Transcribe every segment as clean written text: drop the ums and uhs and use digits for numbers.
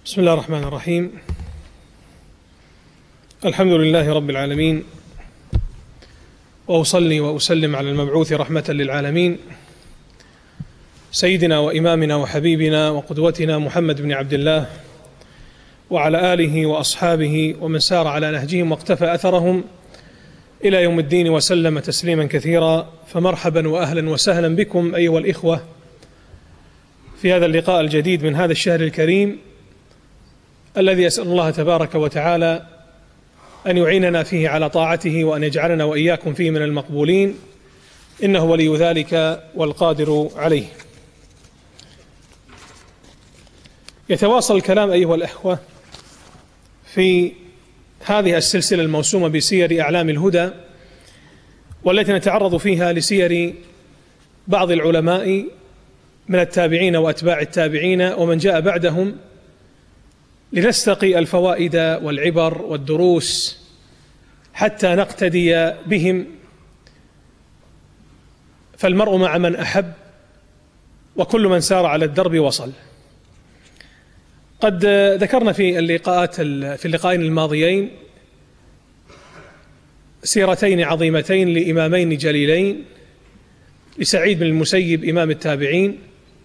بسم الله الرحمن الرحيم. الحمد لله رب العالمين، وأصلي وأسلم على المبعوث رحمة للعالمين سيدنا وإمامنا وحبيبنا وقدوتنا محمد بن عبد الله، وعلى آله وأصحابه ومن سار على نهجهم واقتفى أثرهم إلى يوم الدين وسلم تسليما كثيرا. فمرحبا وأهلا وسهلا بكم أيها الإخوة في هذا اللقاء الجديد من هذا الشهر الكريم الذي أسأل الله تبارك وتعالى أن يعيننا فيه على طاعته، وأن يجعلنا وإياكم فيه من المقبولين، إنه ولي ذلك والقادر عليه. يتواصل الكلام أيها الأخوة في هذه السلسلة الموسومة بسير أعلام الهدى، والتي نتعرض فيها لسير بعض العلماء من التابعين وأتباع التابعين ومن جاء بعدهم، لنستقي الفوائد والعبر والدروس حتى نقتدي بهم، فالمرء مع من أحب، وكل من سار على الدرب وصل. قد ذكرنا في اللقاءين الماضيين سيرتين عظيمتين لإمامين جليلين، لسعيد بن المسيب إمام التابعين،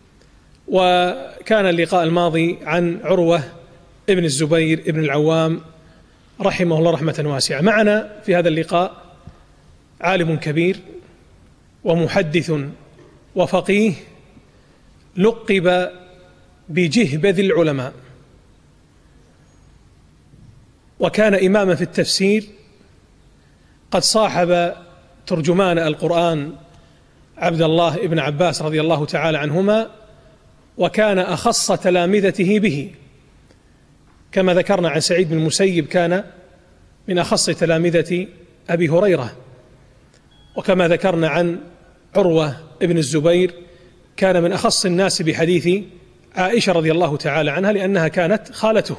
وكان اللقاء الماضي عن عروة ابن الزبير ابن العوام رحمه الله رحمة واسعة. معنا في هذا اللقاء عالم كبير ومحدث وفقيه لقب بجهبذ العلماء، وكان إماما في التفسير، قد صاحب ترجمان القرآن عبد الله ابن عباس رضي الله تعالى عنهما، وكان أخص تلامذته به، كما ذكرنا عن سعيد بن المسيب كان من أخص تلامذة أبي هريرة، وكما ذكرنا عن عروة ابن الزبير كان من أخص الناس بحديث عائشة رضي الله تعالى عنها، لأنها كانت خالته.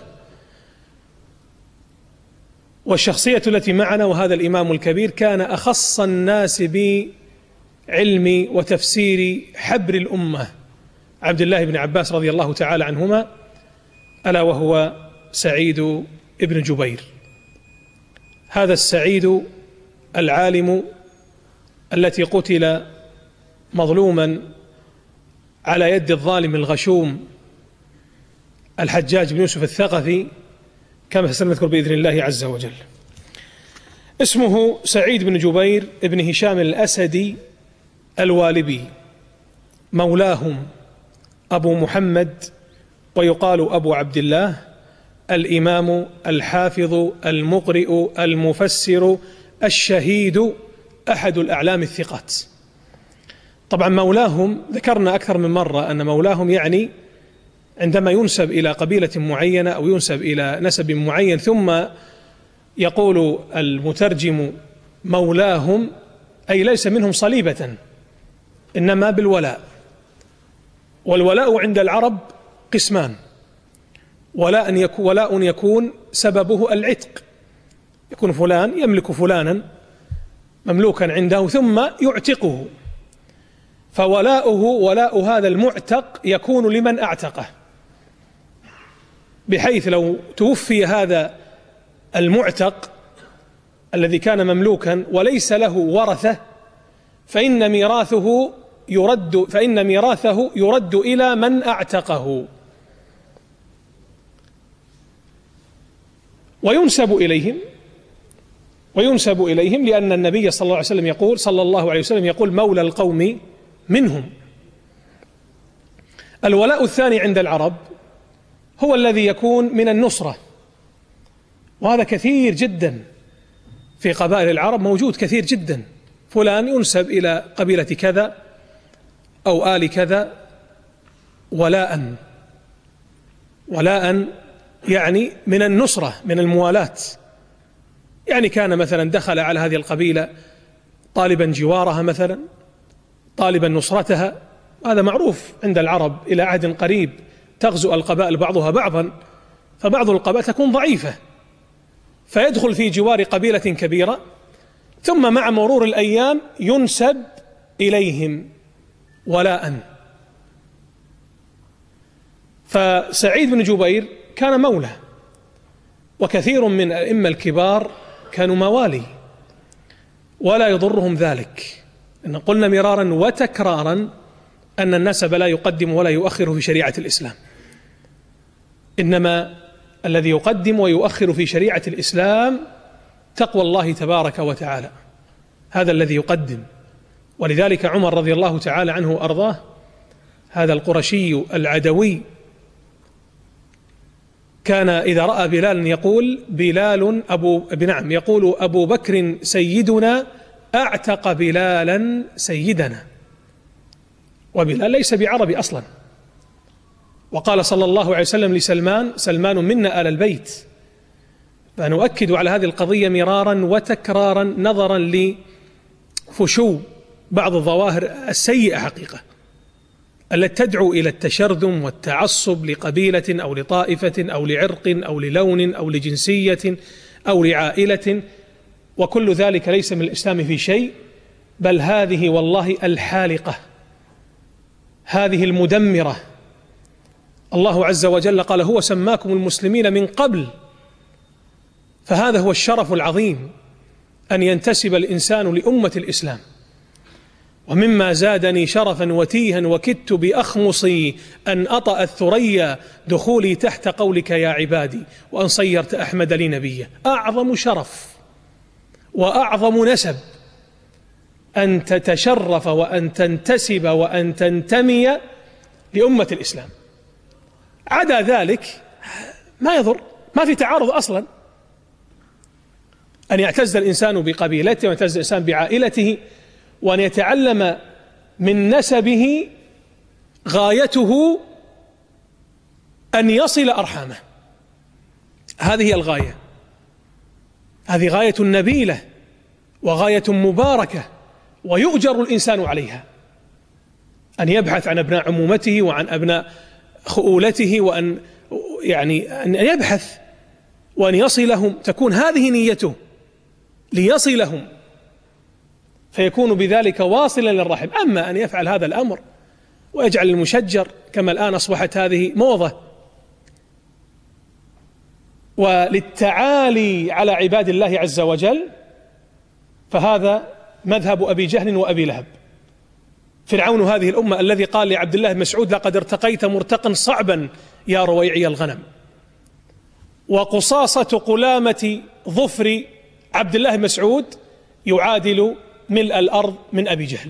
والشخصية التي معنا وهذا الإمام الكبير كان أخص الناس بعلم وتفسير حبر الأمة عبد الله بن عباس رضي الله تعالى عنهما، ألا وهو سعيد ابن جبير. هذا السعيد العالم التي قتل مظلوما على يد الظالم الغشوم الحجاج بن يوسف الثقفي، كما سنذكر بإذن الله عز وجل. اسمه سعيد بن جبير ابن هشام الأسدي الوالبي، مولاهم أبو محمد، ويقال أبو عبد الله، الإمام الحافظ المقرئ المفسر الشهيد، أحد الأعلام الثقات. طبعا مولاهم ذكرنا أكثر من مرة أن مولاهم يعني عندما ينسب إلى قبيلة معينة أو ينسب إلى نسب معين، ثم يقول المترجم مولاهم، أي ليس منهم صليبة، إنما بالولاء. والولاء عند العرب قسمان: ولاء يكون سببه العتق، يكون فلان يملك فلانا مملوكا عنده ثم يعتقه، فولاؤه ولاء هذا المعتق يكون لمن أعتقه، بحيث لو توفي هذا المعتق الذي كان مملوكا وليس له ورثة فإن ميراثه يرد إلى من أعتقه، وينسب إليهم لأن النبي صلى الله عليه وسلم يقول مولى القوم منهم. الولاء الثاني عند العرب هو الذي يكون من النصرة، وهذا كثير جدا في قبائل العرب، موجود كثير جدا. فلان ينسب إلى قبيلة كذا أو آل كذا ولاء يعني من النصرة، من الموالاة، يعني كان مثلا دخل على هذه القبيلة طالبا جوارها، مثلا طالبا نصرتها. هذا معروف عند العرب إلى عهد قريب، تغزو القبائل بعضها بعضا، فبعض القبائل تكون ضعيفة فيدخل في جوار قبيلة كبيرة، ثم مع مرور الأيام ينسب إليهم ولاء. فسعيد بن جبير كان مولى، وكثير من الأئمة الكبار كانوا موالي ولا يضرهم ذلك. إن قلنا مرارا وتكرارا أن النسب لا يقدم ولا يؤخر في شريعة الإسلام، إنما الذي يقدم ويؤخر في شريعة الإسلام تقوى الله تبارك وتعالى، هذا الذي يقدم. ولذلك عمر رضي الله تعالى عنه وأرضاه، هذا القرشي العدوي، كان إذا رأى بلال يقول يقول أبو بكر سيدنا أعتق بلالا سيدنا، وبلال ليس بعربي أصلا. وقال صلى الله عليه وسلم لسلمان: سلمان منا آل البيت. فنؤكد على هذه القضية مرارا وتكرارا نظرا لفشو بعض الظواهر السيئة حقيقة التي تدعو إلى التشرذم والتعصب لقبيلة أو لطائفة أو لعرق أو للون أو لجنسية أو لعائلة، وكل ذلك ليس من الإسلام في شيء، بل هذه والله الحالقة، هذه المدمرة. الله عز وجل قال: هو سماكم المسلمين من قبل. فهذا هو الشرف العظيم، أن ينتسب الإنسان لأمة الإسلام. ومما زادني شرفا وتيها وكدت بأخمصي أن أطأ الثريا دخولي تحت قولك يا عبادي، وأن صيرت أحمد لي نبيا. أعظم شرف وأعظم نسب أن تتشرف وأن تنتسب وأن تنتمي لأمة الإسلام. عدا ذلك ما يضر، ما في تعارض أصلا. أن يعتز الإنسان بقبيلته ويعتز الإنسان بعائلته، وأن يتعلم من نسبه غايته أن يصل أرحامه. هذه هي الغاية، هذه غاية نبيلة وغاية مباركة، ويؤجر الإنسان عليها، أن يبحث عن أبناء عمومته وعن أبناء خؤولته، وأن أن يبحث وأن يصلهم، تكون هذه نيته ليصلهم، فيكون بذلك واصلا للرحم. أما أن يفعل هذا الأمر ويجعل المشجر كما الآن أصبحت هذه موضة، وللتعالي على عباد الله عز وجل، فهذا مذهب أبي جهل وأبي لهب، فرعون هذه الأمة، الذي قال لعبد الله بن مسعود: لقد ارتقيت مرتقا صعبا يا رويعي الغنم. وقصاصة قلامة ظفر عبد الله بن مسعود يعادل ملء الأرض من أبي جهل.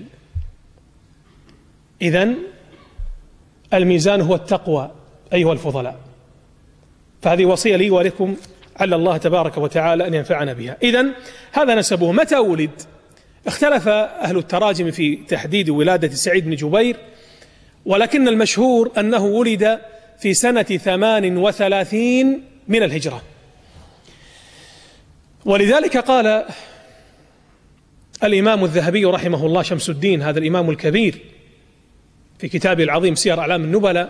إذن الميزان هو التقوى أيها الفضلاء. فهذه وصية لي ولكم، على الله تبارك وتعالى أن ينفعنا بها. إذن هذا نسبه. متى ولد؟ اختلف أهل التراجم في تحديد ولادة سعيد بن جبير، ولكن المشهور أنه ولد في سنة 38 من الهجرة. ولذلك قال الإمام الذهبي رحمه الله، شمس الدين، هذا الإمام الكبير، في كتابه العظيم سير أعلام النبلاء،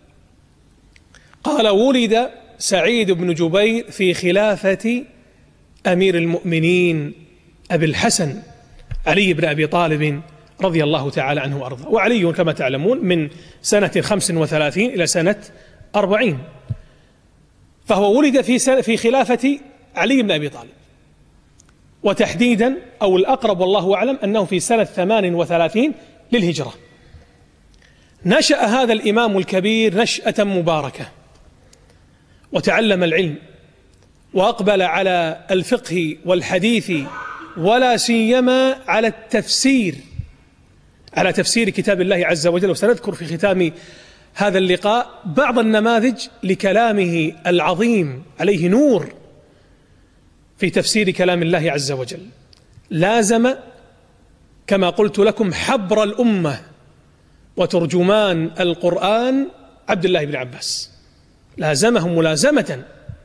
قال: ولد سعيد بن جبير في خلافة أمير المؤمنين أبي الحسن علي بن أبي طالب رضي الله تعالى عنه وأرضاه. وعلي كما تعلمون من سنة 35 إلى سنة 40، فهو ولد في خلافة علي بن أبي طالب، وتحديدا أو الأقرب والله أعلم أنه في سنة 38 للهجرة. نشأ هذا الإمام الكبير نشأة مباركة، وتعلم العلم، وأقبل على الفقه والحديث، ولا سيما على التفسير، على تفسير كتاب الله عز وجل. وسنذكر في ختام هذا اللقاء بعض النماذج لكلامه العظيم، عليه نور في تفسير كلام الله عز وجل. لازم كما قلت لكم حبر الأمة وترجمان القرآن عبد الله بن عباس، لازمهم ملازمة،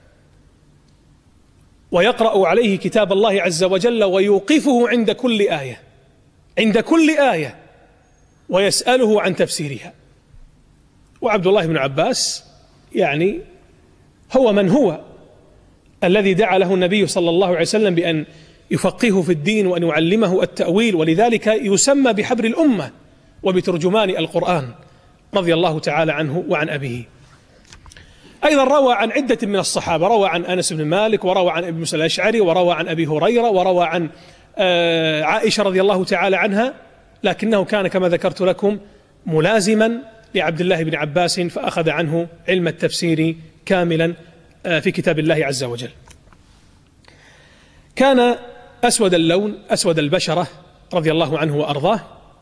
ويقرأ عليه كتاب الله عز وجل ويوقفه عند كل آية، عند كل آية، ويسأله عن تفسيرها. وعبد الله بن عباس هو من هو، الذي دعا له النبي صلى الله عليه وسلم بأن يفقهه في الدين وأن يعلمه التأويل، ولذلك يسمى بحبر الأمة وبترجمان القرآن رضي الله تعالى عنه وعن أبيه. أيضا روى عن عدة من الصحابة، روى عن أنس بن مالك، وروى عن أبي موسى الأشعري، وروى عن أبي هريرة، وروى عن عائشة رضي الله تعالى عنها، لكنه كان كما ذكرت لكم ملازما لعبد الله بن عباس، فأخذ عنه علم التفسير كاملا في كتاب الله عز وجل. كان أسود اللون، أسود البشرة رضي الله عنه وأرضاه،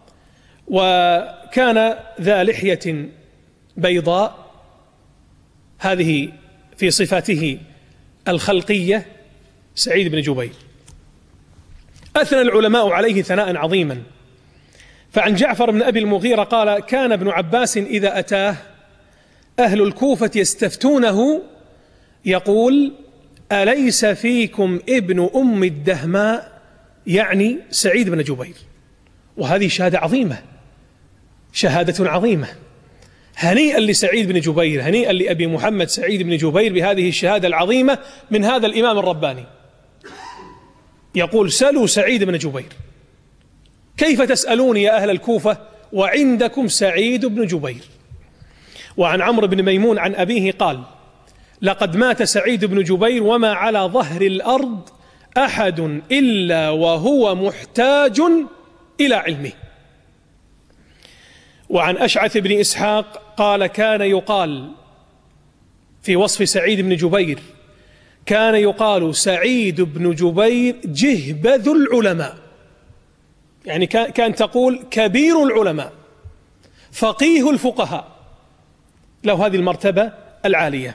وكان ذا لحية بيضاء، هذه في صفاته الخلقية سعيد بن جبير. أثنى العلماء عليه ثناء عظيما، فعن جعفر بن أبي المغيرة قال: كان ابن عباس إذا أتاه أهل الكوفة يستفتونه يقول: أليس فيكم ابن أم الدهماء، يعني سعيد بن جبير. وهذه شهادة عظيمة، شهادة عظيمة. هنيئا لسعيد بن جبير، هنيئا لأبي محمد سعيد بن جبير بهذه الشهادة العظيمة من هذا الإمام الرباني. يقول: سلوا سعيد بن جبير. كيف تسألوني يا أهل الكوفة وعندكم سعيد بن جبير؟ وعن عمرو بن ميمون عن أبيه قال: لقد مات سعيد بن جبير وما على ظهر الأرض أحد إلا وهو محتاج إلى علمه. وعن أشعث بن إسحاق قال: كان يقال في وصف سعيد بن جبير، كان يقال سعيد بن جبير جهبذ العلماء، يعني كان تقول كبير العلماء، فقيه الفقهاء، له هذه المرتبة العالية.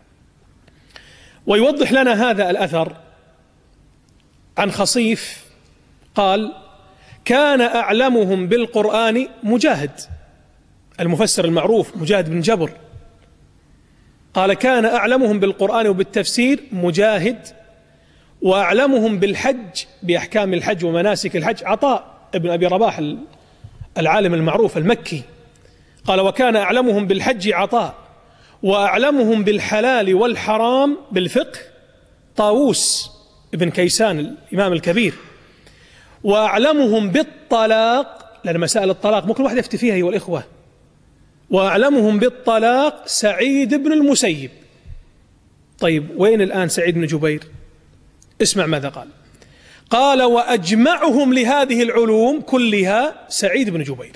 ويوضح لنا هذا الأثر عن خصيف قال: كان أعلمهم بالقرآن مجاهد، المفسر المعروف مجاهد بن جبر، قال: كان أعلمهم بالقرآن وبالتفسير مجاهد، وأعلمهم بالحج بأحكام الحج ومناسك الحج عطاء ابن أبي رباح العالم المعروف المكي، قال: وكان أعلمهم بالحج عطاء، وأعلمهم بالحلال والحرام بالفقه طاووس ابن كيسان الإمام الكبير، وأعلمهم بالطلاق، لأن مسائل الطلاق ممكن واحد يفتي فيها أيها الإخوة، وأعلمهم بالطلاق سعيد بن المسيب. طيب وين الآن سعيد بن جبير؟ اسمع ماذا قال. قال: وأجمعهم لهذه العلوم كلها سعيد بن جبير،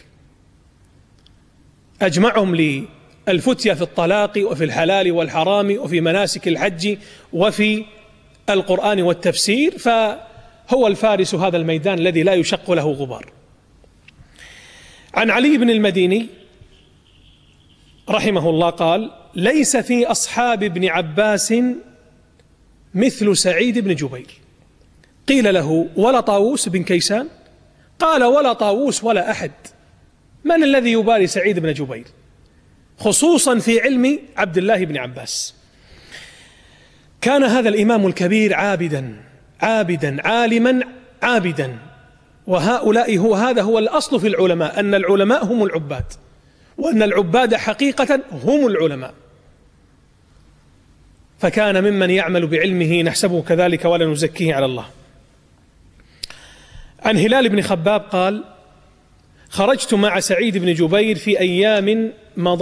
أجمعهم للفتية في الطلاق وفي الحلال والحرام وفي مناسك الحج وفي القرآن والتفسير، فهو الفارس هذا الميدان الذي لا يشق له غبار. عن علي بن المديني رحمه الله قال: ليس في أصحاب ابن عباس مثل سعيد بن جبير. قيل له: ولا طاووس بن كيسان؟ قال: ولا طاووس ولا أحد. من الذي يباري سعيد بن جبير، خصوصا في علم عبد الله بن عباس؟ كان هذا الإمام الكبير عابدا عالما عابدا، وهؤلاء هذا هو الأصل في العلماء، أن العلماء هم العباد، وأن العباد حقيقة هم العلماء. فكان ممن يعمل بعلمه، نحسبه كذلك ولا نزكيه على الله. عن هلال بن خباب قال: خرجت مع سعيد بن جبير في أيام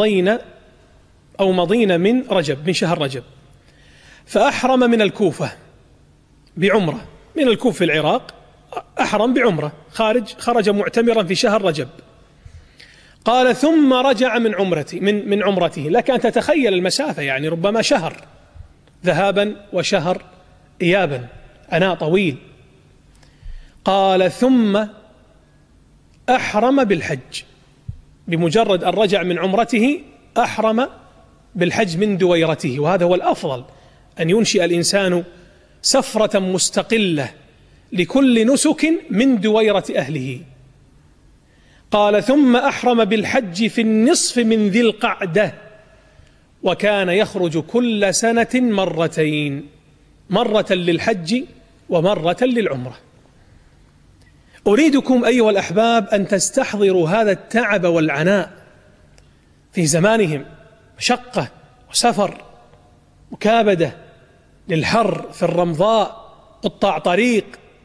مضينا من رجب، من شهر رجب، فأحرم من الكوفة بعمرة، من الكوفة في العراق، أحرم بعمرة، خرج معتمرا في شهر رجب. قال: ثم رجع من عمرته، لك أن تتخيل المسافة، يعني ربما شهر ذهابا وشهر إيابا، عناء طويل. قال: ثم أحرم بالحج، بمجرد أن رجع من عمرته أحرم بالحج من دويرته، وهذا هو الأفضل، أن ينشئ الإنسان سفرة مستقلة لكل نسك من دويرة أهله. قال: ثم أحرم بالحج في النصف من ذي القعدة، وكان يخرج كل سنة مرتين، مرة للحج ومرة للعمرة. أريدكم أيها الأحباب أن تستحضروا هذا التعب والعناء في زمانهم، مشقة وسفر، مكابدة للحر في الرمضاء، قطاع طريق،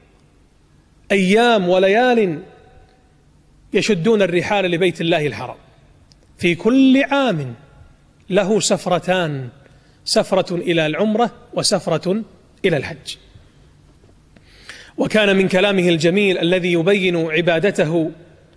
أيام وليال يشدون الرحال لبيت الله الحرام، في كل عام له سفرتان سفرة إلى العمرة وسفرة إلى الحج. وكان من كلامه الجميل الذي يبين عبادته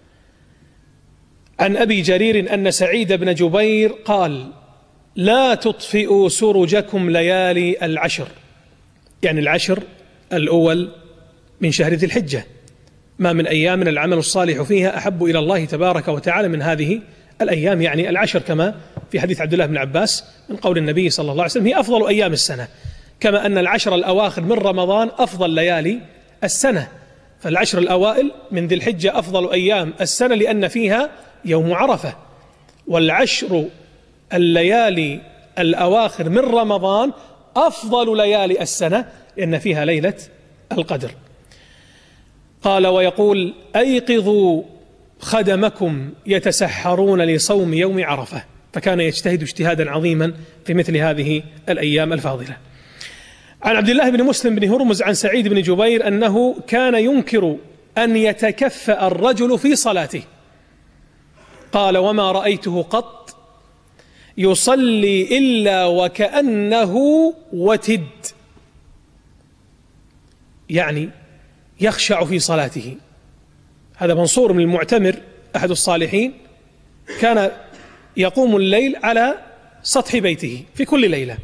عن أبي جرير أن سعيد بن جبير قال: لا تطفئوا سرجكم ليالي العشر، يعني العشر الأول من شهر ذي الحجة، ما من أيام العمل الصالح فيها أحب إلى الله تبارك وتعالى من هذه الأيام، يعني العشر، كما في حديث عبد الله بن عباس من قول النبي صلى الله عليه وسلم: هي أفضل أيام السنة، كما أن العشر الأواخر من رمضان أفضل ليالي السنة. فالعشر الأوائل من ذي الحجة أفضل أيام السنة لأن فيها يوم عرفة، والعشر الليالي الأواخر من رمضان أفضل ليالي السنة لأن فيها ليلة القدر. قال: ويقول: أيقظوا خدمكم يتسحرون لصوم يوم عرفة. فكان يجتهد اجتهادا عظيما في مثل هذه الأيام الفاضلة. عن عبد الله بن مسلم بن هرمز عن سعيد بن جبير أنه كان ينكر أن يتكفأ الرجل في صلاته. قال: وما رأيته قط يصلي إلا وكأنه وتد، يعني يخشع في صلاته. هذا منصور من المعتمر أحد الصالحين، كان يقوم الليل على سطح بيته في كل ليلة،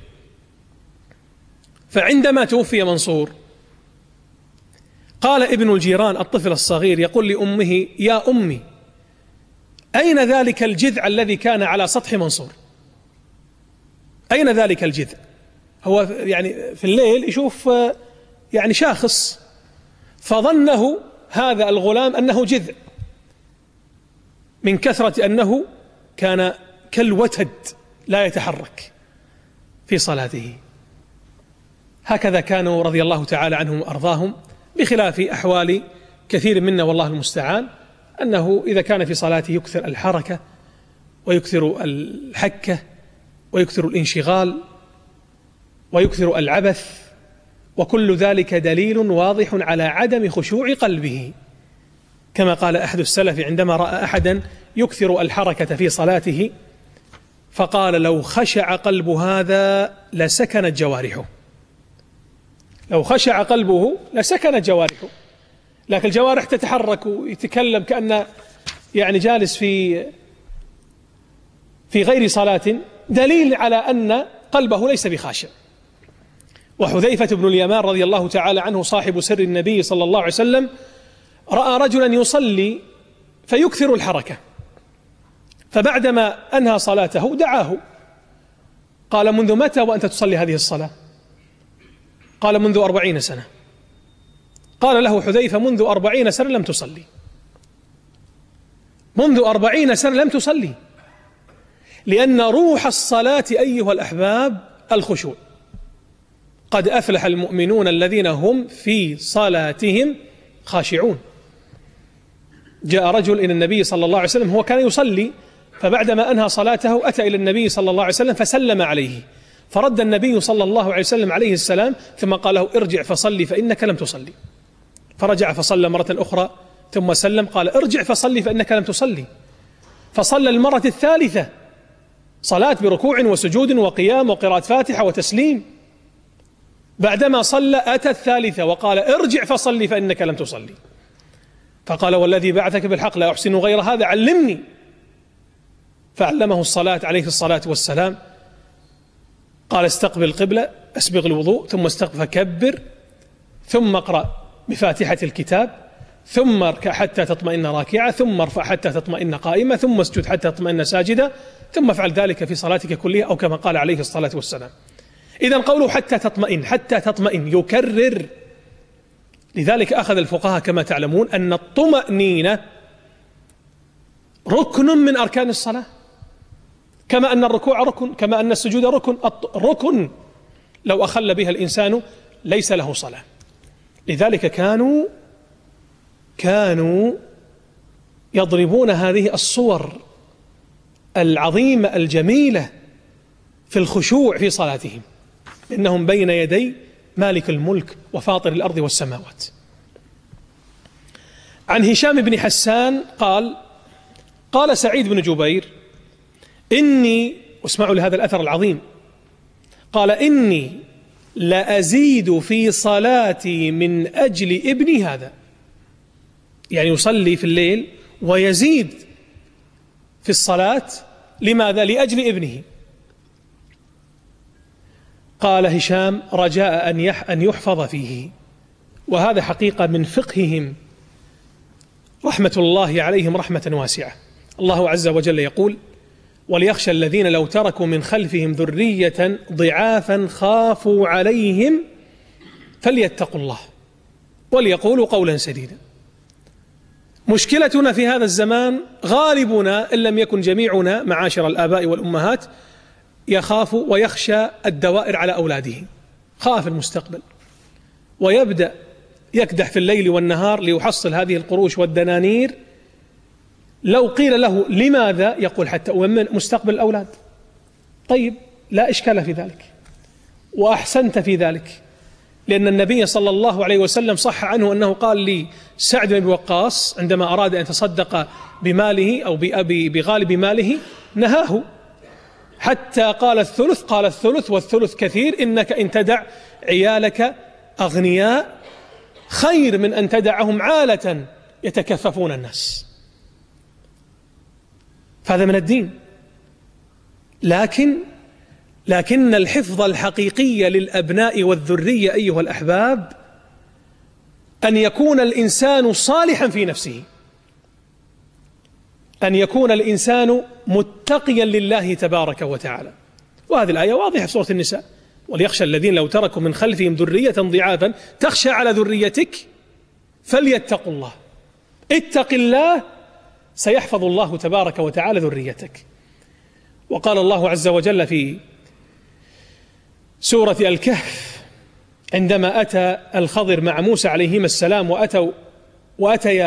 فعندما توفي منصور قال ابن الجيران الطفل الصغير يقول لأمه: يا أمي، أين ذلك الجذع الذي كان على سطح منصور؟ أين ذلك الجذع؟ هو يعني في الليل يشوف يعني شاخص، فظنه هذا الغلام أنه جذع من كثرة أنه كان كالوتد لا يتحرك في صلاته. هكذا كانوا رضي الله تعالى عنهم وأرضاهم، بخلاف أحوال كثير منا والله المستعان، أنه إذا كان في صلاته يكثر الحركة ويكثر الحكة ويكثر الانشغال ويكثر العبث، وكل ذلك دليل واضح على عدم خشوع قلبه. كما قال أحد السلف عندما رأى أحدا يكثر الحركة في صلاته فقال: لو خشع قلب هذا لسكنت جوارحه. لو خشع قلبه لسكنت جوارحه، لكن الجوارح تتحرك ويتكلم كأنه يعني جالس في غير صلاة، دليل على أن قلبه ليس بخاشع. وحذيفة بن اليمان رضي الله تعالى عنه صاحب سر النبي صلى الله عليه وسلم رأى رجلا يصلي فيكثر الحركة، فبعدما أنهى صلاته دعاه، قال: منذ متى وأنت تصلي هذه الصلاة؟ قال: منذ 40 سنة. قال له حذيفة: منذ 40 سنة لم تصلي، منذ 40 سنة لم تصلي، لأن روح الصلاة أيها الأحباب الخشوع. قد أفلح المؤمنون الذين هم في صلاتهم خاشعون. جاء رجل إلى النبي صلى الله عليه وسلم، هو كان يصلي، فبعدما أنهى صلاته أتى إلى النبي صلى الله عليه وسلم فسلم عليه، فرد النبي صلى الله عليه وسلم عليه السلام، ثم قال له: ارجع فصلي فإنك لم تصلي. فرجع فصلى مرة أخرى ثم سلم، قال: ارجع فصلي فإنك لم تصلي. فصلى المرة الثالثة صلاة بركوع وسجود وقيام وقراءة فاتحة وتسليم. بعدما صلى أتى الثالثة وقال: ارجع فصلي فإنك لم تصلي. فقال: والذي بعثك بالحق لا أحسن غير هذا، علمني. فعلمه الصلاة عليه الصلاة والسلام. قال: استقبل القبلة، أسبغ الوضوء، ثم استقبل فكبر، ثم اقرأ بفاتحة الكتاب، ثم اركع حتى تطمئن راكعة، ثم ارفع حتى تطمئن قائمة، ثم اسجد حتى تطمئن ساجدة، ثم افعل ذلك في صلاتك كلها، أو كما قال عليه الصلاة والسلام. إذن قوله حتى تطمئن، حتى تطمئن، يكرر. لذلك أخذ الفقهاء كما تعلمون أن الطمأنينة ركن من أركان الصلاة، كما أن الركوع ركن، كما أن السجود ركن. ركن لو أخل بها الإنسان ليس له صلاة. لذلك كانوا يضربون هذه الصور العظيمة الجميلة في الخشوع في صلاتهم، إنهم بين يدي مالك الملك وفاطر الأرض والسماوات. عن هشام بن حسان قال سعيد بن جبير: إني، واسمعوا لهذا الأثر العظيم، قال: إني لأزيد في صلاتي من أجل ابني هذا، يعني يصلي في الليل ويزيد في الصلاة. لماذا؟ لأجل ابنه. قال هشام: رجاء أن يحفظ فيه. وهذا حقيقة من فقههم رحمة الله عليهم رحمة واسعة. الله عز وجل يقول: وليخشى الذين لو تركوا من خلفهم ذرية ضعافا خافوا عليهم فليتقوا الله وليقولوا قولا سديدا. مشكلتنا في هذا الزمان غالبنا إن لم يكن جميعنا معاشر الآباء والأمهات يخاف ويخشى الدوائر على أولاده، خاف المستقبل، ويبدأ يكدح في الليل والنهار ليحصل هذه القروش والدنانير. لو قيل له لماذا؟ يقول: حتى أؤمن مستقبل الأولاد. طيب، لا إشكال في ذلك، وأحسنت في ذلك، لأن النبي صلى الله عليه وسلم صح عنه أنه قال لي سعد بن أبي وقاص عندما أراد أن يتصدق بماله أو بغالب ماله نهاه حتى قال الثلث، قال الثلث والثلث كثير، إنك إن تدع عيالك أغنياء خير من أن تدعهم عالة يتكففون الناس. فهذا من الدين. لكن الحفظ الحقيقي للأبناء والذرية أيها الأحباب أن يكون الإنسان صالحا في نفسه، أن يكون الإنسان متقيا لله تبارك وتعالى. وهذه الآية واضحة في سورة النساء: وليخشى الذين لو تركوا من خلفهم ذرية ضعافا. تخشى على ذريتك فليتقوا الله. اتق الله سيحفظ الله تبارك وتعالى ذريتك. وقال الله عز وجل في سورة الكهف عندما أتى الخضر مع موسى عليهما السلام وأتيا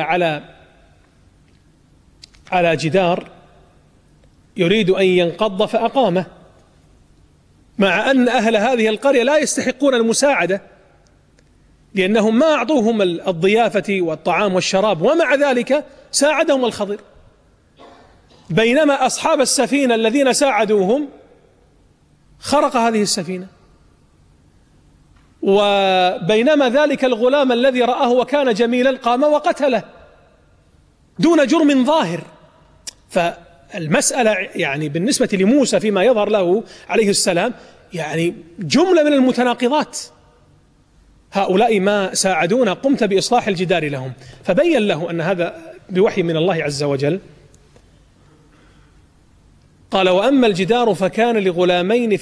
على جدار يريد أن ينقض فأقامه، مع أن أهل هذه القرية لا يستحقون المساعدة لأنهم ما أعطوهم الضيافة والطعام والشراب، ومع ذلك ساعدهم الخضر، بينما أصحاب السفينة الذين ساعدوهم خرق هذه السفينة، وبينما ذلك الغلام الذي رآه وكان جميلا قام وقتله دون جرم ظاهر. فالمسألة يعني بالنسبة لموسى فيما يظهر له عليه السلام يعني جملة من المتناقضات. هؤلاء ما ساعدونا، قمت بإصلاح الجدار لهم، فبين له أن هذا بوحي من الله عز وجل. قال: وأما الجدار فكان لغلامين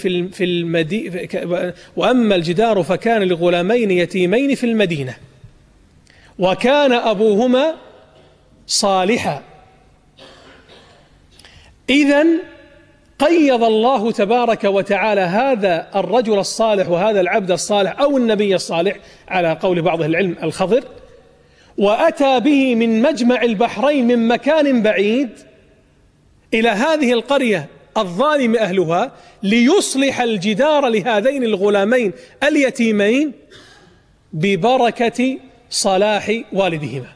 وأما الجدار فكان لغلامين يتيمين في المدينة وكان أبوهما صالحا. إذن قيض الله تبارك وتعالى هذا الرجل الصالح وهذا العبد الصالح أو النبي الصالح على قول بعض أهل العلم الخضر، وأتى به من مجمع البحرين من مكان بعيد إلى هذه القرية الظالم أهلها ليصلح الجدار لهذين الغلامين اليتيمين ببركة صلاح والدهما.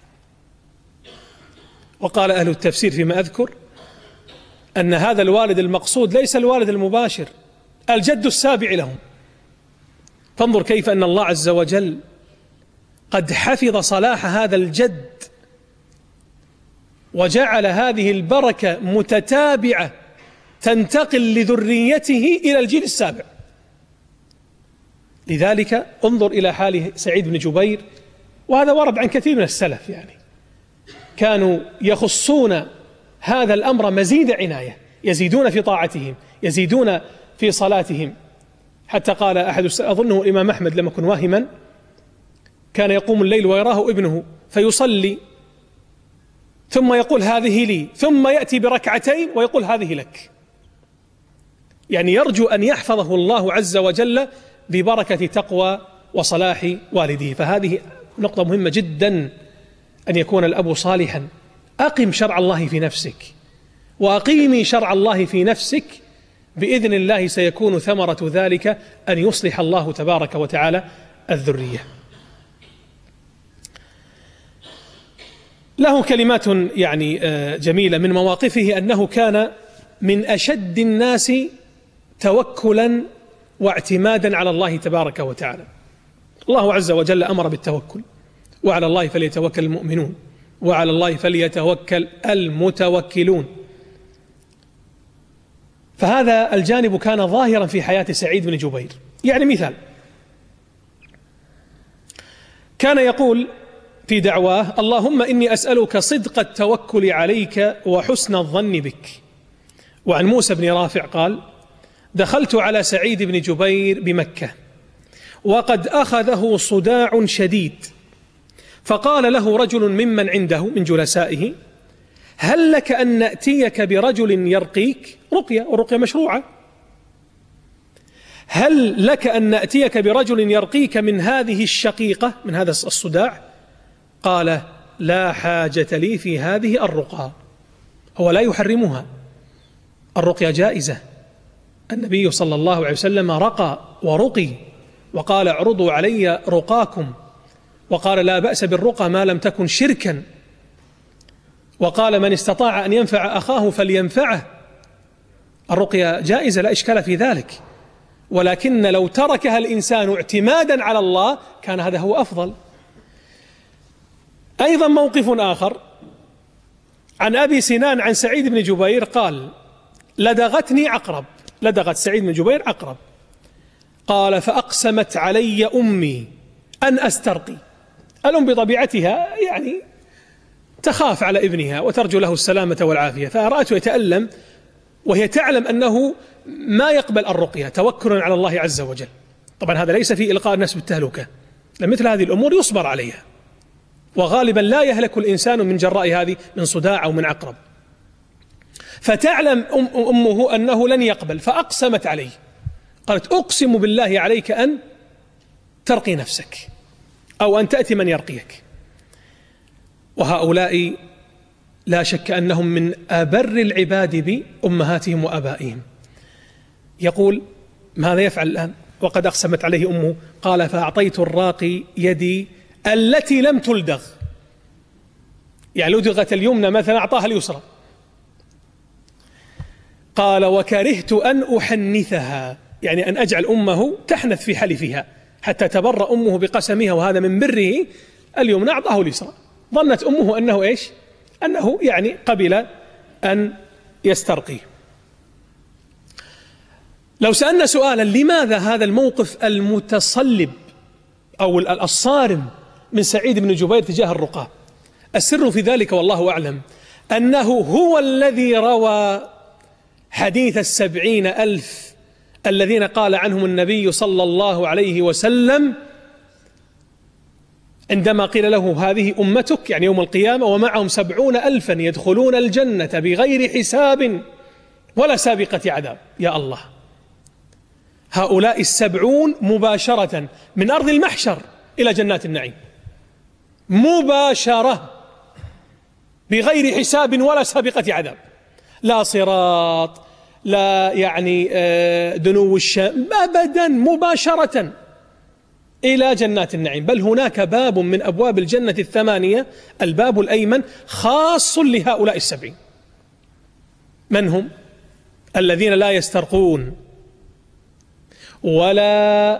وقال أهل التفسير فيما أذكر أن هذا الوالد المقصود ليس الوالد المباشر، الجد السابع لهم. فانظر كيف أن الله عز وجل قد حفظ صلاح هذا الجد وجعل هذه البركة متتابعة تنتقل لذريته إلى الجيل السابع. لذلك انظر إلى حال سعيد بن جبير، وهذا ورد عن كثير من السلف، يعني كانوا يخصون هذا الأمر مزيد عناية، يزيدون في طاعتهم، يزيدون في صلاتهم، حتى قال أحد أظنه الإمام أحمد لم يكن واهما، كان يقوم الليل ويراه ابنه فيصلي ثم يقول هذه لي، ثم يأتي بركعتين ويقول هذه لك، يعني يرجو أن يحفظه الله عز وجل ببركة تقوى وصلاح والده. فهذه نقطة مهمة جدا أن يكون الأب صالحا. أقم شرع الله في نفسك وأقيمي شرع الله في نفسك، بإذن الله سيكون ثمرة ذلك أن يصلح الله تبارك وتعالى الذرية. له كلمات يعني جميلة من مواقفه، أنه كان من أشد الناس توكلا واعتمادا على الله تبارك وتعالى. الله عز وجل أمر بالتوكل، وعلى الله فليتوكل المؤمنون، وعلى الله فليتوكل المتوكلون. فهذا الجانب كان ظاهرا في حياة سعيد بن جبير. يعني مثال، كان يقول في دعواه: اللهم إني أسألك صدق التوكل عليك وحسن الظن بك. وعن موسى بن رافع قال: دخلت على سعيد بن جبير بمكة وقد أخذه صداع شديد، فقال له رجل ممن عنده من جلسائه: هل لك أن نأتيك برجل يرقيك؟ رقية، والرقية مشروعة. هل لك أن نأتيك برجل يرقيك من هذه الشقيقة، من هذا الصداع؟ قال: لا حاجة لي في هذه الرقى. هو لا يحرمها، الرقية جائزة. النبي صلى الله عليه وسلم رقى ورقي، وقال: اعرضوا علي رقاكم، وقال: لا بأس بالرقى ما لم تكن شركا، وقال: من استطاع أن ينفع أخاه فلينفعه. الرقية جائزة لا إشكال في ذلك، ولكن لو تركها الإنسان اعتمادا على الله كان هذا هو أفضل. أيضا موقف آخر عن أبي سنان عن سعيد بن جبير قال: لدغتني عقرب، لدغت سعيد بن جبير عقرب. قال: فأقسمت علي أمي أن أسترقي. الأم بطبيعتها يعني تخاف على ابنها وترجو له السلامة والعافية، فرأته يتألم وهي تعلم أنه ما يقبل الرقية توكلا على الله عز وجل. طبعا هذا ليس في إلقاء الناس بالتهلكة، لمثل هذه الأمور يصبر عليها، وغالبا لا يهلك الإنسان من جراء هذه من صداع أو من عقرب. فتعلم أمه أنه لن يقبل، فأقسمت عليه، قالت: أقسم بالله عليك أن ترقي نفسك أو أن تأتي من يرقيك. وهؤلاء لا شك أنهم من أبر العباد بأمهاتهم وأبائهم. يقول: ماذا يفعل الآن وقد أقسمت عليه أمه؟ قال: فأعطيت الراقي يدي التي لم تلدغ، يعني لدغت اليمنى مثلا أعطاها اليسرى. قال: وكرهت أن أحنثها، يعني أن أجعل أمه تحنث في حلفها حتى تبرأ أمه بقسمها، وهذا من بره. اليمنى أعطاه اليسرى، ظنت أمه أنه إيش؟ أنه يعني قبل أن يسترقي. لو سألنا سؤالا: لماذا هذا الموقف المتصلب أو الصارم من سعيد بن جبير تجاه الرقاة؟ السر في ذلك والله أعلم أنه هو الذي روى حديث 70,000 الذين قال عنهم النبي صلى الله عليه وسلم عندما قيل له: هذه أمتك، يعني يوم القيامة، ومعهم 70,000 يدخلون الجنة بغير حساب ولا سابقة عذاب. يا الله، هؤلاء 70 مباشرة من أرض المحشر إلى جنات النعيم، مباشرة بغير حساب ولا سابقة عذاب، لا صراط، لا يعني دنو الشام، أبدا، مباشرة إلى جنات النعيم. بل هناك باب من أبواب الجنة 8، الباب الأيمن خاص لهؤلاء 70. من هم؟ الذين لا يسترقون ولا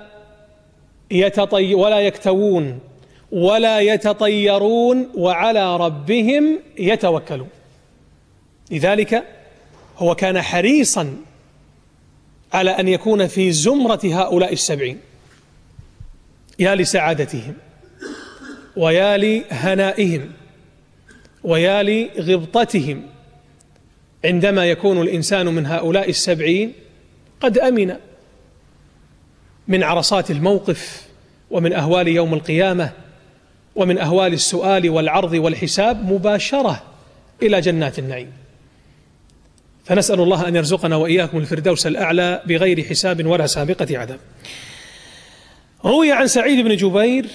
يكتوون ولا يتطيرون وعلى ربهم يتوكلون. لذلك هو كان حريصا على أن يكون في زمرة هؤلاء 70. يا لسعادتهم ويا لهنائهم ويا لغبطتهم عندما يكون الإنسان من هؤلاء 70 قد أمن من عرصات الموقف ومن أهوال يوم القيامة ومن أهوال السؤال والعرض والحساب مباشرة إلى جنات النعيم. فنسأل الله أن يرزقنا وإياكم الفردوس الأعلى بغير حساب ولا سابقة عذاب. روي عن سعيد بن جبير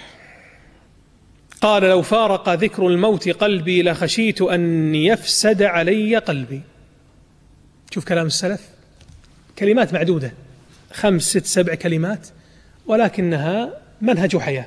قال: لو فارق ذكر الموت قلبي لخشيت أن يفسد علي قلبي. شوف كلام السلف، كلمات معدودة، 5 6 7 كلمات، ولكنها منهج حياة،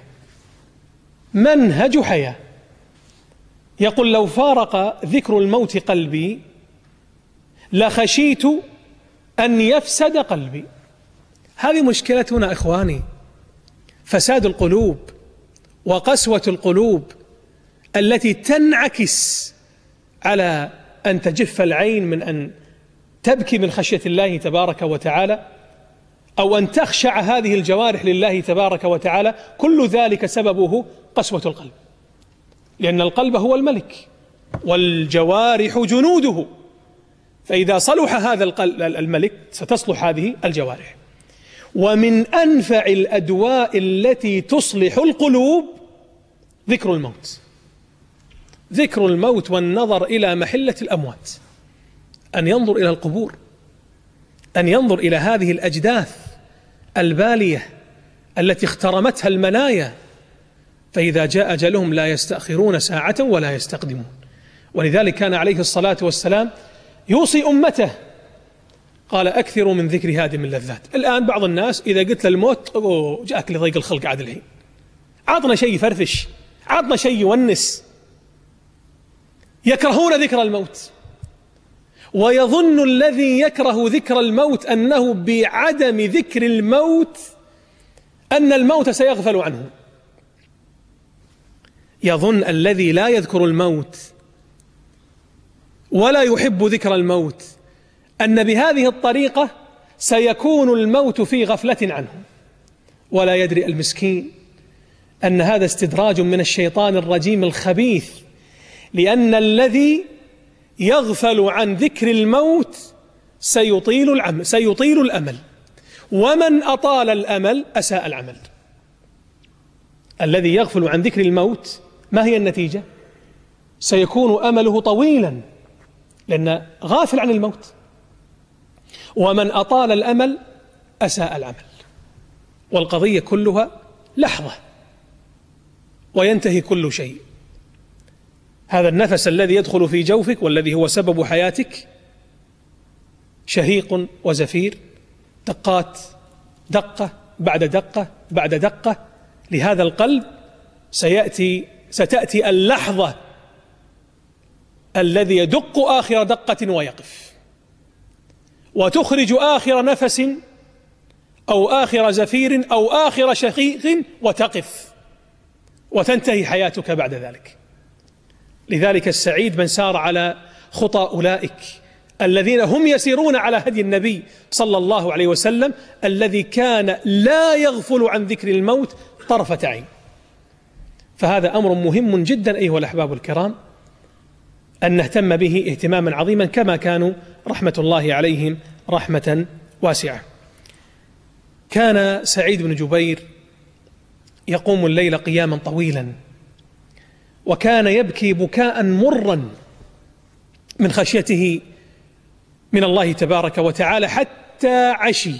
منهج حياة. يقول: لو فارق ذكر الموت قلبي لخشيت أن يفسد قلبي. هذه مشكلتنا إخواني، فساد القلوب وقسوة القلوب التي تنعكس على أن تجف العين من أن تبكي من خشية الله تبارك وتعالى، أو أن تخشع هذه الجوارح لله تبارك وتعالى. كل ذلك سببه قسوة القلب، لأن القلب هو الملك والجوارح جنوده، فإذا صلح هذا الملك ستصلح هذه الجوارح. ومن أنفع الأدواء التي تصلح القلوب ذكر الموت، ذكر الموت والنظر إلى محلة الأموات، أن ينظر إلى القبور، أن ينظر إلى هذه الأجداث البالية التي اخترمتها المنايا، فإذا جاء أجلهم لا يستأخرون ساعة ولا يستقدمون. ولذلك كان عليه الصلاة والسلام يوصي أمته، قال أكثروا من ذكر هادم اللذات. الآن بعض الناس إذا قلت للموت جاءك لضيق الخلق عاد الحين، عطنا شيء يفرفش، عطنا شيء يونس. يكرهون ذكر الموت، ويظن الذي يكره ذكر الموت أنه بعدم ذكر الموت أن الموت سيغفل عنه. يظن الذي لا يذكر الموت ولا يحب ذكر الموت أن بهذه الطريقة سيكون الموت في غفلة عنه، ولا يدري المسكين أن هذا استدراج من الشيطان الرجيم الخبيث، لأن الذي يغفل عن ذكر الموت سيطيل الأمل، ومن أطال الأمل أساء العمل. الذي يغفل عن ذكر الموت ما هي النتيجة؟ سيكون أمله طويلا لأن غافل عن الموت، ومن أطال الأمل أساء العمل. والقضية كلها لحظة وينتهي كل شيء. هذا النفس الذي يدخل في جوفك والذي هو سبب حياتك شهيق وزفير، دقات، دقة بعد دقة بعد دقة لهذا القلب. ستأتي اللحظة الذي يدق آخر دقة ويقف، وتخرج آخر نفس أو آخر زفير أو آخر شهيق وتقف، وتنتهي حياتك بعد ذلك. لذلك السعيد من سار على خطى أولئك الذين هم يسيرون على هدي النبي صلى الله عليه وسلم، الذي كان لا يغفل عن ذكر الموت طرفة عين. فهذا أمر مهم جدا أيها الأحباب الكرام أن نهتم به اهتماما عظيما، كما كانوا رحمة الله عليهم رحمة واسعة. كان سعيد بن جبير يقوم الليل قياما طويلا، وكان يبكي بكاء مرا من خشيته من الله تبارك وتعالى حتى عشي.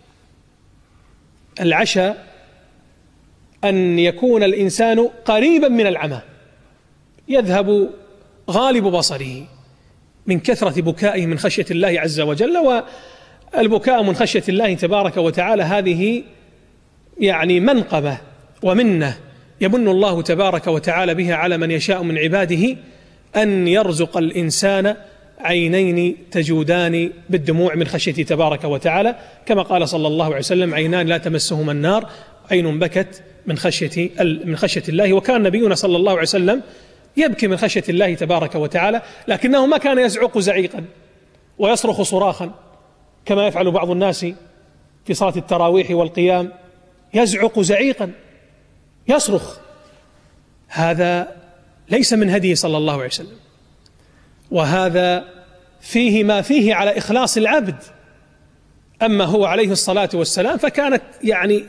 العشاء أن يكون الإنسان قريبا من العمى، يذهب غالب بصره من كثرة بكائه من خشية الله عز وجل. والبكاء من خشية الله تبارك وتعالى هذه يعني منقبة ومنة يمن الله تبارك وتعالى بها على من يشاء من عباده، أن يرزق الإنسان عينين تجودان بالدموع من خشيته تبارك وتعالى، كما قال صلى الله عليه وسلم: عينان لا تمسهما النار، عين بكت من خشية الله. وكان نبينا صلى الله عليه وسلم يبكي من خشية الله تبارك وتعالى، لكنه ما كان يزعق زعيقا ويصرخ صراخا كما يفعل بعض الناس في صلاة التراويح والقيام، يزعق زعيقا يصرخ. هذا ليس من هديه صلى الله عليه وسلم، وهذا فيه ما فيه على إخلاص العبد. أما هو عليه الصلاة والسلام فكانت يعني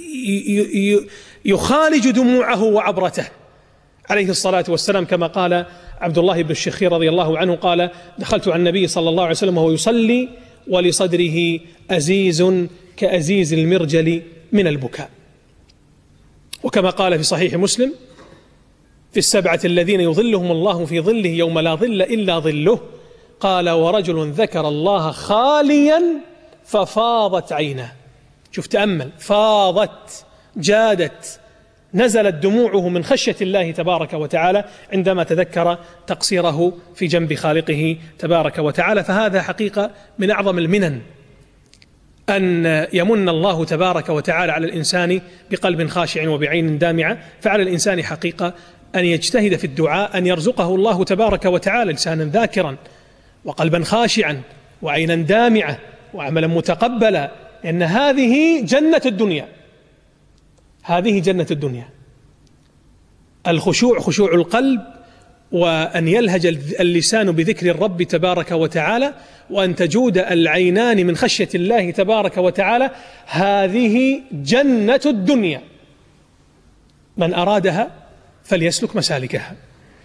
يخالج دموعه وعبرته عليه الصلاة والسلام، كما قال عبد الله بن الشخير رضي الله عنه قال: دخلت على النبي صلى الله عليه وسلم وهو يصلي ولصدره أزيز كأزيز المرجل من البكاء. وكما قال في صحيح مسلم: في السبعة الذين يظلهم الله في ظله يوم لا ظل إلا ظله، قال: ورجل ذكر الله خاليا ففاضت عيناه. شوف، تأمل، فاضت، جادت، نزلت دموعه من خشية الله تبارك وتعالى عندما تذكر تقصيره في جنب خالقه تبارك وتعالى. فهذا حقيقة من أعظم المنن أن يمن الله تبارك وتعالى على الإنسان بقلب خاشع وبعين دامعة، فعلى الإنسان حقيقة أن يجتهد في الدعاء أن يرزقه الله تبارك وتعالى لسانا ذاكرا وقلبا خاشعا وعينا دامعة وعملا متقبلا، لأن هذه جنة الدنيا، هذه جنة الدنيا. الخشوع خشوع القلب، وأن يلهج اللسان بذكر الرب تبارك وتعالى، وأن تجود العينان من خشية الله تبارك وتعالى، هذه جنة الدنيا. من أرادها فليسلك مسالكها.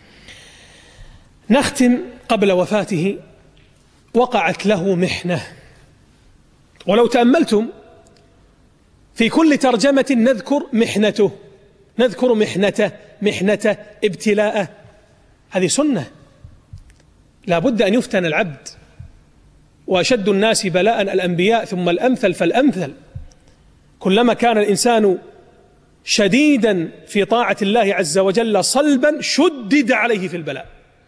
نختم. قبل وفاته وقعت له محنة، ولو تأملتم في كل ترجمة نذكر محنته، نذكر محنته ابتلاءه. هذه سنة، لا بد أن يفتن العبد، وأشد الناس بلاء الأنبياء ثم الأمثل فالأمثل. كلما كان الإنسان شديدا في طاعة الله عز وجل صلبا شدد عليه في البلاء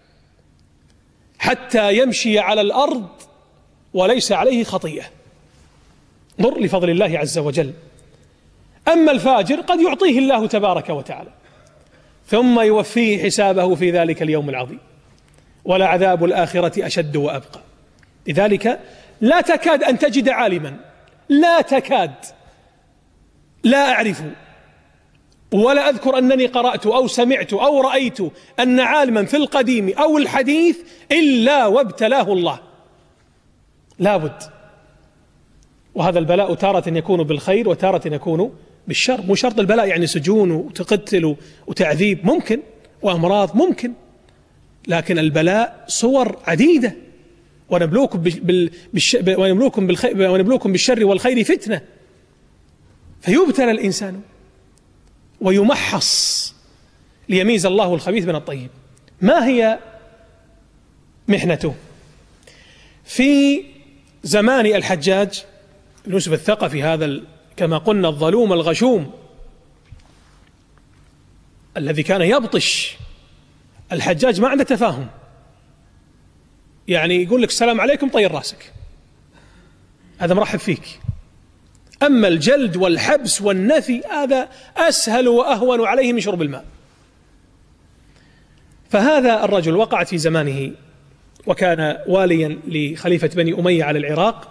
حتى يمشي على الأرض وليس عليه خطيئة، ضر لفضل الله عز وجل. أما الفاجر قد يعطيه الله تبارك وتعالى ثم يوفيه حسابه في ذلك اليوم العظيم، ولعذاب الآخرة أشد وأبقى. لذلك لا تكاد أن تجد عالما، لا تكاد، لا أعرف ولا أذكر أنني قرأت أو سمعت أو رأيت أن عالما في القديم أو الحديث إلا وابتلاه الله، لا بد. وهذا البلاء تارة يكون بالخير وتارة يكون بالشر. مو شرط البلاء يعني سجون وتقتل وتعذيب، ممكن، وأمراض ممكن، لكن البلاء صور عديدة. ونبلوكم بالشر والخير فتنة، فيبتلى الإنسان ويمحص ليميز الله الخبيث من الطيب. ما هي محنته؟ في زمان الحجاج بن يوسف الثقفي، هذا كما قلنا الظلوم الغشوم الذي كان يبطش، الحجاج ما عنده تفاهم، يعني يقول لك السلام عليكم طير راسك، هذا مرحب فيك. أما الجلد والحبس والنفي هذا أسهل وأهون عليه من شرب الماء. فهذا الرجل وقعت في زمانه، وكان واليا لخليفة بني أمية على العراق.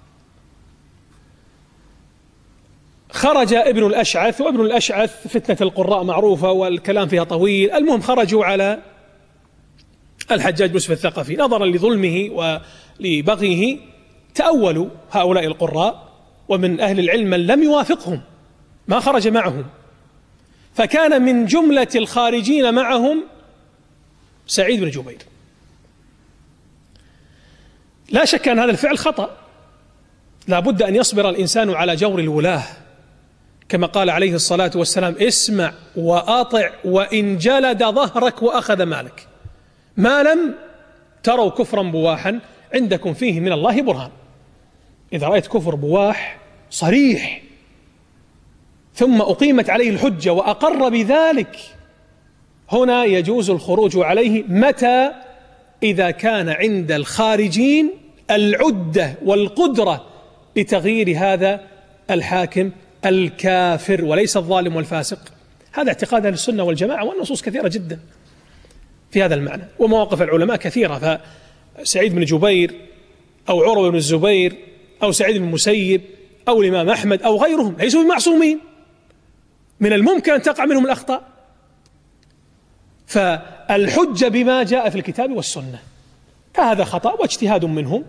خرج ابن الأشعث، وابن الأشعث فتنة القراء معروفة والكلام فيها طويل. المهم خرجوا على الحجاج بن يوسف الثقفي نظرا لظلمه ولبغيه. تأولوا هؤلاء القراء، ومن أهل العلم من لم يوافقهم، ما خرج معهم. فكان من جملة الخارجين معهم سعيد بن جبير. لا شك أن هذا الفعل خطأ، لا بد أن يصبر الإنسان على جور الولاة، كما قال عليه الصلاة والسلام: اسمع وأطع وإن جلد ظهرك وأخذ مالك، ما لم تروا كفرا بواحا عندكم فيه من الله برهان. إذا رأيت كفر بواح صريح ثم أقيمت عليه الحجة وأقر بذلك، هنا يجوز الخروج عليه. متى؟ إذا كان عند الخارجين العدة والقدرة لتغيير هذا الحاكم الكافر وليس الظالم والفاسق. هذا اعتقاد أهل السنة والجماعة، والنصوص كثيرة جدا في هذا المعنى، ومواقف العلماء كثيرة. فسعيد بن جبير أو عروة بن الزبير أو سعيد بن المسيب أو الإمام أحمد أو غيرهم ليسوا بمعصومين، من الممكن أن تقع منهم الأخطاء. فالحجة بما جاء في الكتاب والسنة، فهذا خطأ واجتهاد منهم،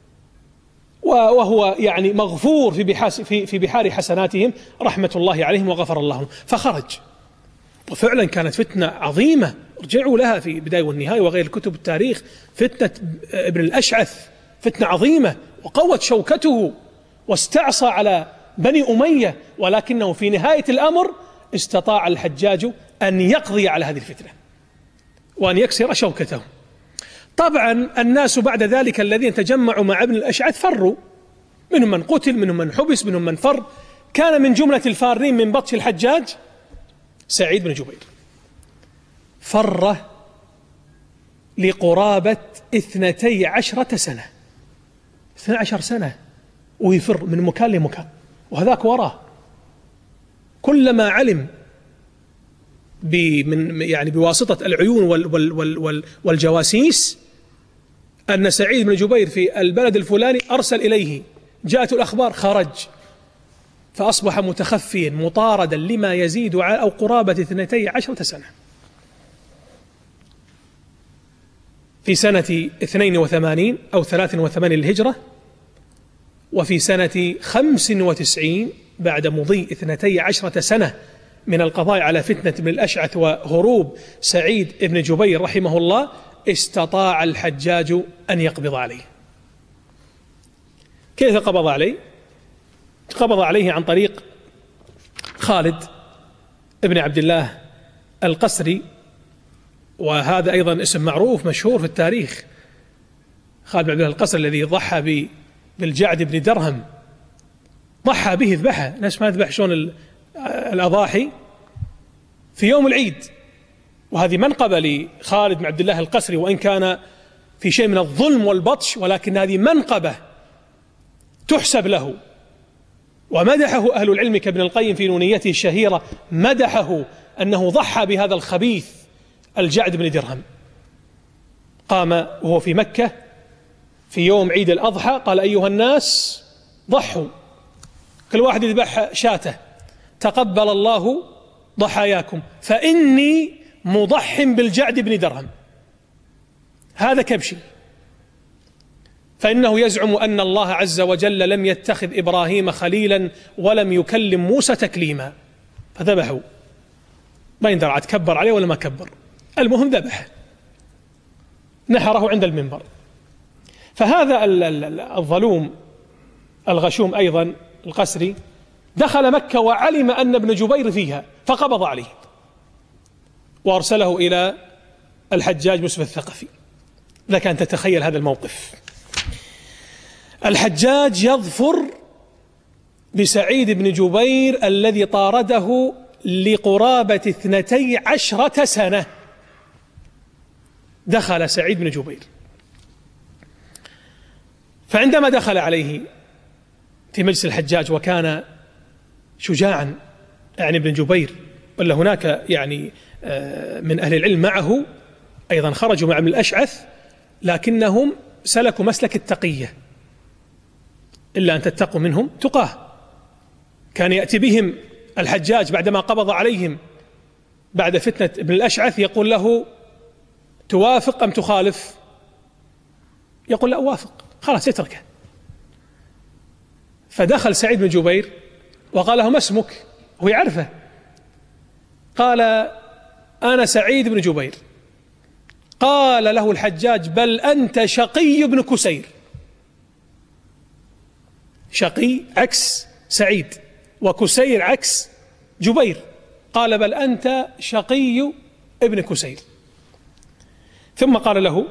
وهو يعني مغفور في بحار حسناتهم رحمة الله عليهم وغفر الله لهم. فخرج، وفعلا كانت فتنة عظيمة، ارجعوا لها في بداية والنهاية وغير كتب التاريخ. فتنة ابن الأشعث فتنة عظيمة، وقوت شوكته واستعصى على بني أمية، ولكنه في نهاية الأمر استطاع الحجاج أن يقضي على هذه الفتنة وأن يكسر شوكته. طبعا الناس بعد ذلك الذين تجمعوا مع ابن الأشعث فروا، منهم من قتل، منهم من حبس، منهم من فر. كان من جملة الفارين من بطش الحجاج سعيد بن جبير، فر لقرابة 12 سنة. 12 سنة ويفر من مكان لمكان، وهذاك وراه. كلما علم يعني بواسطة العيون والجواسيس أن سعيد بن جبير في البلد الفلاني أرسل إليه، جاءت الأخبار، خرج فأصبح متخفيا مطاردا لما يزيد أو قرابة 12 سنة. في سنة 82 أو 83 للهجرة، وفي سنة 95 بعد مضي 12 سنة من القضاء على فتنة ابن الأشعث وهروب سعيد بن جبير رحمه الله، استطاع الحجاج أن يقبض عليه. كيف قبض عليه؟ قبض عليه عن طريق خالد ابن عبد الله القسري، وهذا أيضا اسم معروف مشهور في التاريخ. خالد بن عبد الله القسري الذي ضحى بالجعد بن درهم، ضحى به، ذبحه ناس ما يذبح شلون الأضاحي في يوم العيد. وهذه منقبة لخالد بن عبد الله القسري، وإن كان في شيء من الظلم والبطش، ولكن هذه منقبة تحسب له. ومدحه أهل العلم كابن القيم في نونيته الشهيرة، مدحه أنه ضحى بهذا الخبيث الجعد بن درهم. قام وهو في مكة في يوم عيد الأضحى قال: أيها الناس ضحوا، كل واحد يذبح شاته، تقبل الله ضحاياكم، فإني مضح بالجعد بن درهم، هذا كبشي، فإنه يزعم أن الله عز وجل لم يتخذ إبراهيم خليلا ولم يكلم موسى تكليما. فذبحوا، ما يندرى عاد كبر عليه ولا ما كبر، المهم ذبح، نحره عند المنبر. فهذا الظلوم الغشوم أيضا القسري دخل مكة وعلم أن ابن جبير فيها، فقبض عليه وأرسله إلى الحجاج مسلم الثقفي. لك أن تتخيل هذا الموقف، الحجاج يظفر بسعيد بن جبير الذي طارده لقرابة 12 سنة. دخل سعيد بن جبير، فعندما دخل عليه في مجلس الحجاج، وكان شجاعا يعني ابن جبير، ولا هناك يعني من أهل العلم معه أيضا خرجوا مع ابن الأشعث، لكنهم سلكوا مسلك التقية، إلا أن تتقوا منهم تقاه. كان يأتي بهم الحجاج بعدما قبض عليهم بعد فتنة ابن الأشعث، يقول له: توافق أم تخالف؟ يقول: لا أوافق، خلاص يتركه. فدخل سعيد بن جبير وقال له: ما اسمك؟ هو يعرفه. قال: أنا سعيد بن جبير. قال له الحجاج: بل أنت شقي بن كسير. شقي عكس سعيد، وكسير عكس جبير. قال: بل أنت شقي ابن كسير. ثم قال له: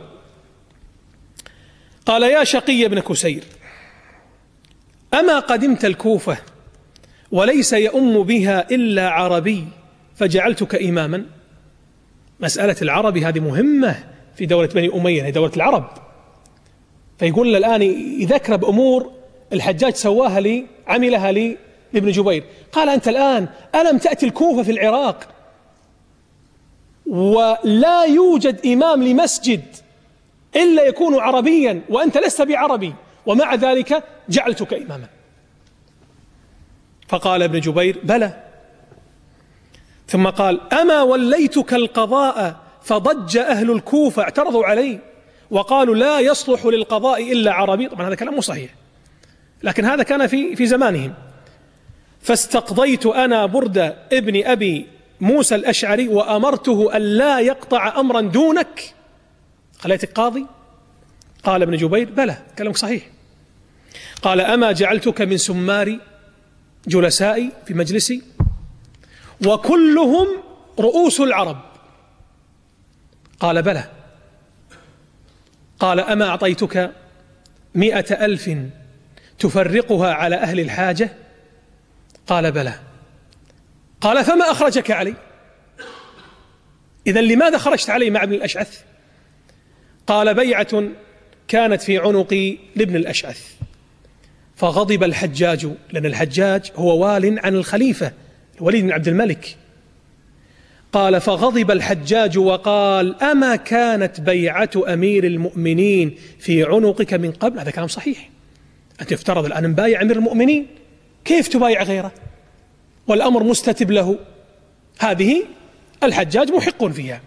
قال: يا شقي ابن كسير، أما قدمت الكوفة وليس يؤم بها إلا عربي فجعلتك إماما؟ مسألة العربي هذه مهمة في دولة بني أمية، هي دولة العرب. فيقول الآن يذكر بأمور الحجاج سواها لي، عملها لي لابن جبير. قال: أنت الآن ألم تأتي الكوفة في العراق ولا يوجد إمام لمسجد إلا يكون عربيا، وأنت لست بعربي، ومع ذلك جعلتك إماما؟ فقال ابن جبير: بلى. ثم قال: أما وليتك القضاء فضج أهل الكوفة، اعترضوا علي وقالوا لا يصلح للقضاء إلا عربي. طبعا هذا كلام مو صحيح، لكن هذا كان في زمانهم. فاستقضيت أنا بردة ابن أبي موسى الأشعري وأمرته أن لا يقطع أمرا دونك، خليتك قاضي؟ قال ابن جبير: بلى، كلامك صحيح. قال: أما جعلتك من سمار جلسائي في مجلسي وكلهم رؤوس العرب؟ قال: بلى. قال: أما أعطيتك 100,000 تفرقها على أهل الحاجة؟ قال: بلى. قال: فما أخرجك علي؟ إذن لماذا خرجت علي مع ابن الأشعث؟ قال: بيعة كانت في عنقي لابن الأشعث، فغضب الحجاج، لأن الحجاج هو وال عن الخليفة الوليد بن عبد الملك. قال: فغضب الحجاج وقال: أما كانت بيعة أمير المؤمنين في عنقك من قبل؟ هذا كلام صحيح. أنت يفترض الآن مبايع أمير المؤمنين، كيف تبايع غيره والأمر مستتب له؟ هذه الحجاج محق فيها.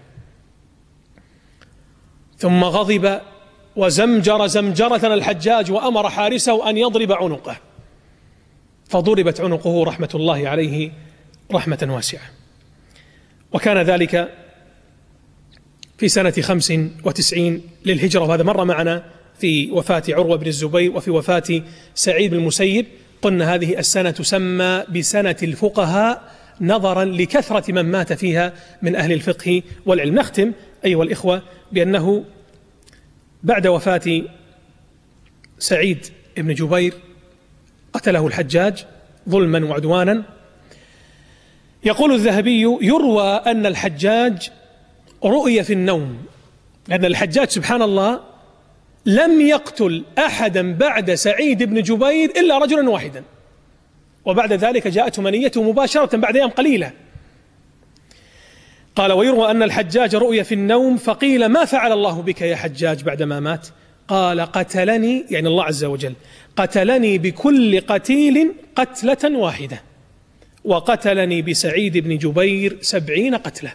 ثم غضب وزمجر زمجرة الحجاج وأمر حارسه أن يضرب عنقه، فضربت عنقه رحمة الله عليه رحمة واسعة. وكان ذلك في سنة 95 للهجرة، وهذا مر معنا في وفاة عروة بن الزبير وفي وفاة سعيد بن المسيب. قلنا هذه السنة تسمى بسنة الفقهاء نظرا لكثرة من مات فيها من أهل الفقه والعلم. نختم أيها الإخوة بأنه بعد وفاة سعيد بن جبير قتله الحجاج ظلما وعدوانا. يقول الذهبي: يروى أن الحجاج رؤي في النوم، لأن الحجاج سبحان الله لم يقتل أحدا بعد سعيد بن جبير إلا رجلا واحدا، وبعد ذلك جاءته منيته مباشرة بعد أيام قليلة. قال: ويروى أن الحجاج رؤي في النوم فقيل: ما فعل الله بك يا حجاج بعدما مات؟ قال: قتلني، يعني الله عز وجل، قتلني بكل قتيل قتلة واحدة، وقتلني بسعيد بن جبير 70 قتلة.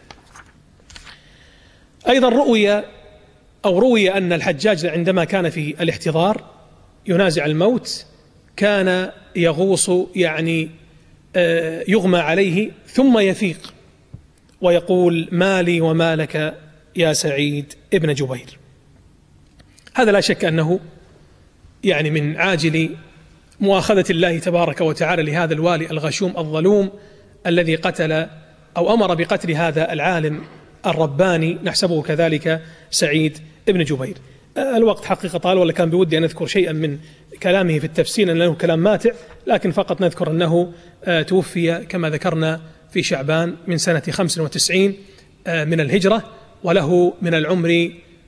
أيضا روي أن الحجاج عندما كان في الاحتضار ينازع الموت كان يغوص، يعني يغمى عليه ثم يفيق ويقول: ما لي وما لك يا سعيد ابن جبير. هذا لا شك أنه يعني من عاجل مؤاخذة الله تبارك وتعالى لهذا الوالي الغشوم الظلوم الذي قتل أو أمر بقتل هذا العالم الرباني، نحسبه كذلك سعيد ابن جبير. الوقت حقيقة طال، ولا كان بودي أن أذكر شيئا من كلامه في التفسير لأنه كلام ماتع، لكن فقط نذكر أنه توفي كما ذكرنا في شعبان من سنة 95 من الهجرة، وله من العمر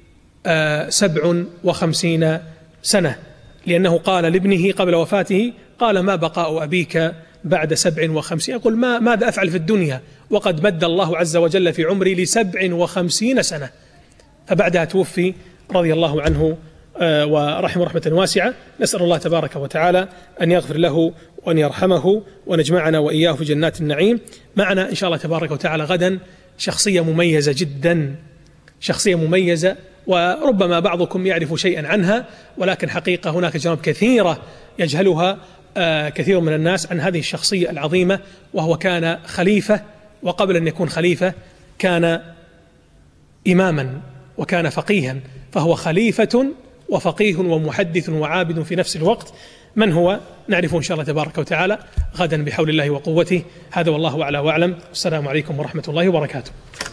57 سنة، لأنه قال لابنه قبل وفاته: قال: ما بقاء أبيك بعد 57؟ يقول: ماذا أفعل في الدنيا وقد مد الله عز وجل في عمري ل57 سنة. فبعدها توفي رضي الله عنه ورحمه رحمة واسعة. نسأل الله تبارك وتعالى أن يغفر له وأن يرحمه ونجمعنا وإياه في جنات النعيم. معنا إن شاء الله تبارك وتعالى غدا شخصية مميزة جدا، شخصية مميزة وربما بعضكم يعرف شيئا عنها، ولكن حقيقة هناك جوانب كثيرة يجهلها كثير من الناس عن هذه الشخصية العظيمة. وهو كان خليفة، وقبل أن يكون خليفة كان إماما وكان فقيها، فهو خليفة وفقيه ومحدث وعابد في نفس الوقت. من هو؟ نعرفه إن شاء الله تبارك وتعالى غدا بحول الله وقوته. هذا والله أعلى وأعلم. السلام عليكم ورحمة الله وبركاته.